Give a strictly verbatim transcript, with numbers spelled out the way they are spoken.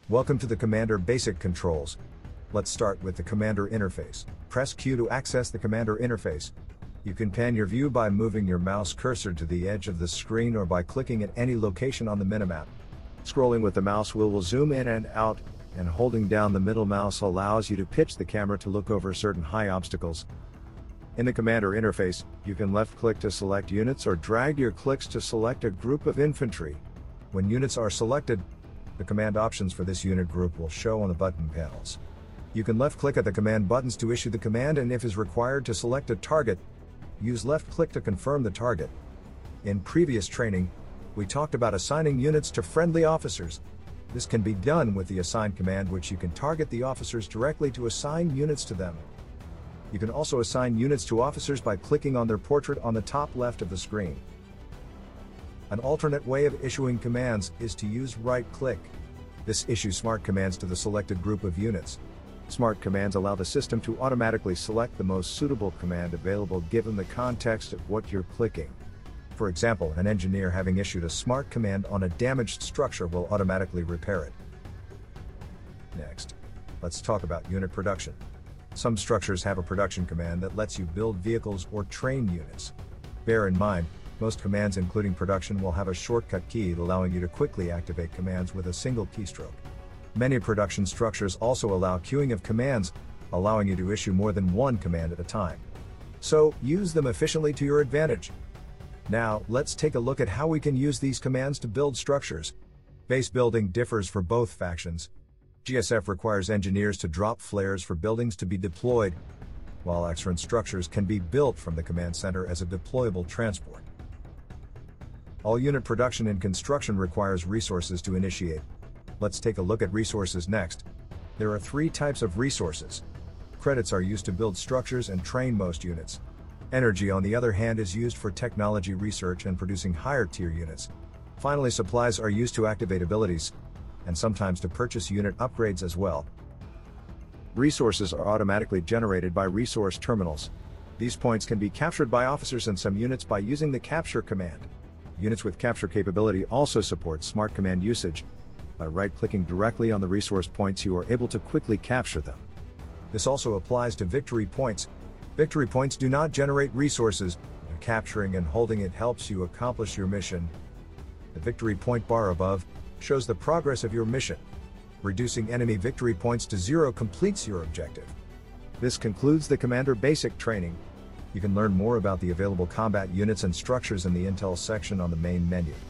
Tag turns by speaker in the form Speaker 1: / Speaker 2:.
Speaker 1: Welcome to the Commander Basic Controls. Let's start with the Commander interface. Press Q to access the Commander interface. You can pan your view by moving your mouse cursor to the edge of the screen or by clicking at any location on the minimap. Scrolling with the mouse wheel will zoom in and out, and holding down the middle mouse allows you to pitch the camera to look over certain high obstacles. In the Commander interface, you can left-click to select units or drag your clicks to select a group of infantry. When units are selected, the command options for this unit group will show on the button panels. You can left-click at the command buttons to issue the command, and if is required to select a target, use left-click to confirm the target. In previous training, we talked about assigning units to friendly officers. This can be done with the assign command, which you can target the officers directly to assign units to them. You can also assign units to officers by clicking on their portrait on the top left of the screen. An alternate way of issuing commands is to use right-click. This issues smart commands to the selected group of units. Smart commands allow the system to automatically select the most suitable command available given the context of what you're clicking. For example, an engineer having issued a smart command on a damaged structure will automatically repair it. Next, let's talk about unit production. Some structures have a production command that lets you build vehicles or train units. Bear in mind, most commands including production will have a shortcut key allowing you to quickly activate commands with a single keystroke. Many production structures also allow queuing of commands, allowing you to issue more than one command at a time. So, use them efficiently to your advantage. Now, let's take a look at how we can use these commands to build structures. Base building differs for both factions. G S F requires engineers to drop flares for buildings to be deployed, while X-Run structures can be built from the command center as a deployable transport. All unit production in construction requires resources to initiate. Let's take a look at resources next. There are three types of resources. Credits are used to build structures and train most units. Energy, on the other hand, is used for technology research and producing higher tier units. Finally, supplies are used to activate abilities, and sometimes to purchase unit upgrades as well. Resources are automatically generated by resource terminals. These points can be captured by officers and some units by using the capture command. Units with capture capability also support smart command usage. By right-clicking directly on the resource points, you are able to quickly capture them. This also applies to victory points. Victory points do not generate resources, but capturing and holding it helps you accomplish your mission. The victory point bar above shows the progress of your mission. Reducing enemy victory points to zero completes your objective. This concludes the Commander Basic training. You can learn more about the available combat units and structures in the Intel section on the main menu.